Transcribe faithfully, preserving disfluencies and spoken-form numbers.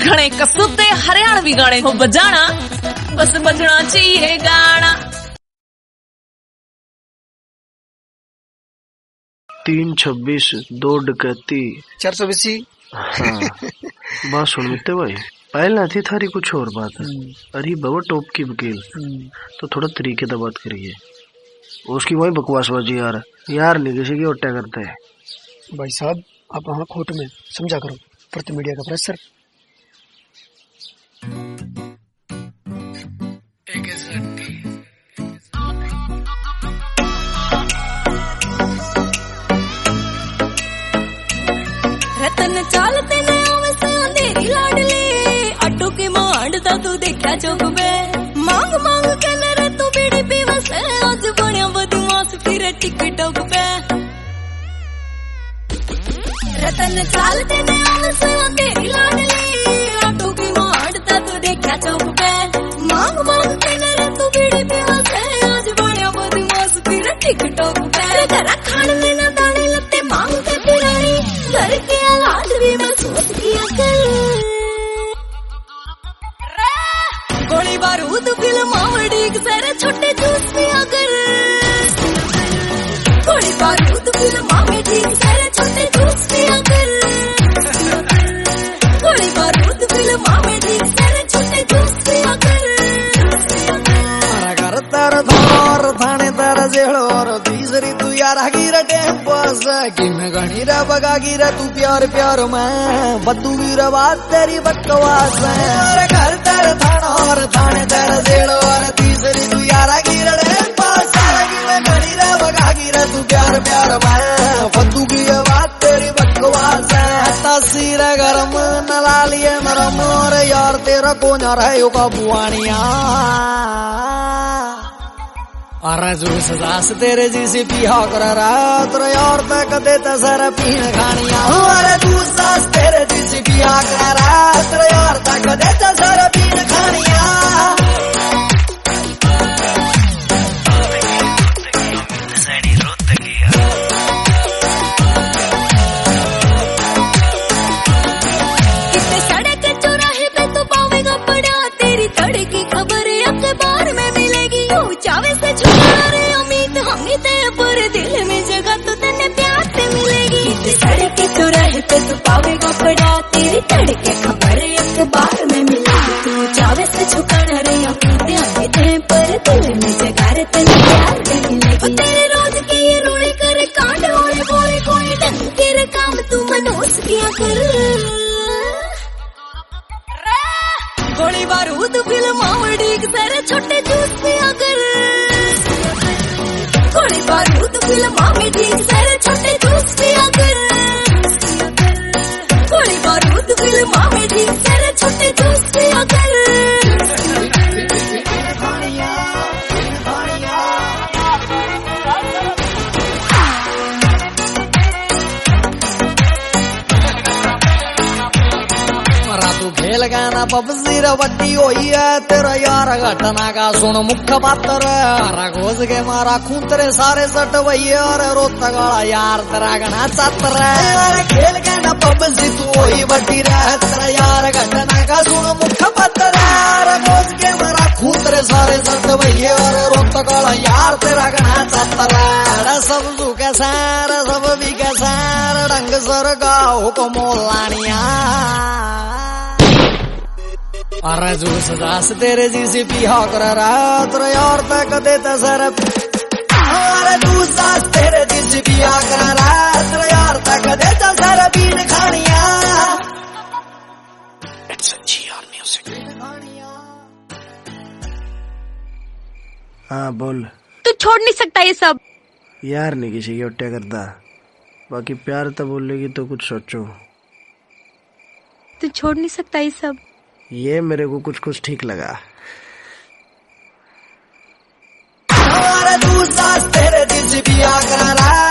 घने कसूते हरियाणवी गाने को बजाना, बस बजना चाहिए गाना। तीन छब्बीस दो डकैती चार सौ बीसी। हाँ बात सुन मित्ते भाई, पहले थी थारी कुछ और बात है। अरे बाबा टॉप की वकील, तो थोड़ा तरीके से बात करिए। उसकी वही बकवासबाजी यार यार नहीं किसी की ओटा करते हैं। भाई साहब आप वहाँ कोर्ट में समझा करो, प्रति मीडिया का प्रेशर। रतन चालते ने आवे अंधेरी लाडली, अड्डू की मांडदा तू देखा चौक पे, मांग मांग के नरे तू बीड़ी पीवस, आज बनिया बदमाश फिर टिकटॉक पे। रतन चालते ने आवे अंधेरी लाडली, अड्डू की मांडदा तू देखा चौक पे, मांग मांग के नरे तू बीड़ी पीवस, आज बनिया बदमाश फिर टिकटॉक पे। घर खान में ना दाने लत्ते मांग के फिरानी, घर के हालात भी महसूस किया कर। गोली बारूद फिल्म आवड़ी सारे छोटे जूस पिया कर। गोली बारूद फिल्म आवड़ी सारे छोटे जूस पिया कर। गोली बारूद फिल्म आवड़ी सारे छोटे जूस पिया कर। घर तर धार थाने तर जेड़ोर तीसरी तू यार गिर टेम्पस कि मैं घनी रा बगा गिर तू प्यार प्यार में बद्दू गिर बात तेरी बकवास है। घर तर थाना और थाने तर जेड़ोर तीसरी तू यार गिर टेम्पस कि मैं घनी रा बगा गिर तू प्यार प्यार में बद्दू गिर बात तेरी बकवास है। तस्वीर गरम नला लिए नरम और यार तेरा कौन रहे का बुआनिया। अरे जूस दास तेरे जैसे पिया कर रात यार तक देता सारा पीन खानिया। अरे जूस दास तेरे जैसे पिया कर रात यार तक देता सारा पीन खानिया। कितने सड़क चौराहे पे तो पावेगा पड़ा, तेरी तड़की खबर अखबार में मिलेगी। चावे से छुड़ा रे उम्मीद हमें ते पर दिल में जगह तो तेने प्यार से मिलेगी। सड़क चौराहे पे तो पावेगा पड़ा, तेरी तड़के खबर अखबार में मिलेगी। तू चावे से छुड़ा रे उम्मीद हमें ते पर दिल में जगह रे तेने प्यार से मिलेगी। तेरे रोज की ये रोड़ी करे कांड होले बोले कोई ढंग के काम तू मनोस किया कर। गोली बारूद फिल्म आवड़ी सारे छोटे जूस पिया कर। गोली बारूद फिल्म आवड़ी सारे छोटे जूस पिया कर। गोली बारूद फिल्म आवड़ी सारे छोटे जूस पिया कर। तू खेल गाना पबजी रवट्टी होई है तेरा यार घटना का सुन मुख्य पात्र। घोष के मारा खूंतरे सारे सट वही और रोता गाला यार तेरा गना चातर। खेल गाना पबजी तू होई बटी रह तेरा यार घटना का सुन मुख्य पात्र। घोष के मारा खूंतरे सारे सट वही और रोता गाला यार तेरा गना चातर। सब सुख सार सब भी सार रंग सर गाओ को मोलानिया। अरे जूस दास तेरे जैसे पिया कर रात यार तक देता सर। अरे जूस दास तेरे जैसे पिया कर रात यार तक देता सर पीन खानिया। हाँ बोल। तू छोड़ नहीं सकता ये सब यार नहीं किसी की ओटा करता, बाकी प्यार तो बोलेगी तो कुछ सोचो। तू छोड़ नहीं सकता ये सब, ये मेरे को कुछ कुछ ठीक लगा। तेरे दिल से पिया कर रहा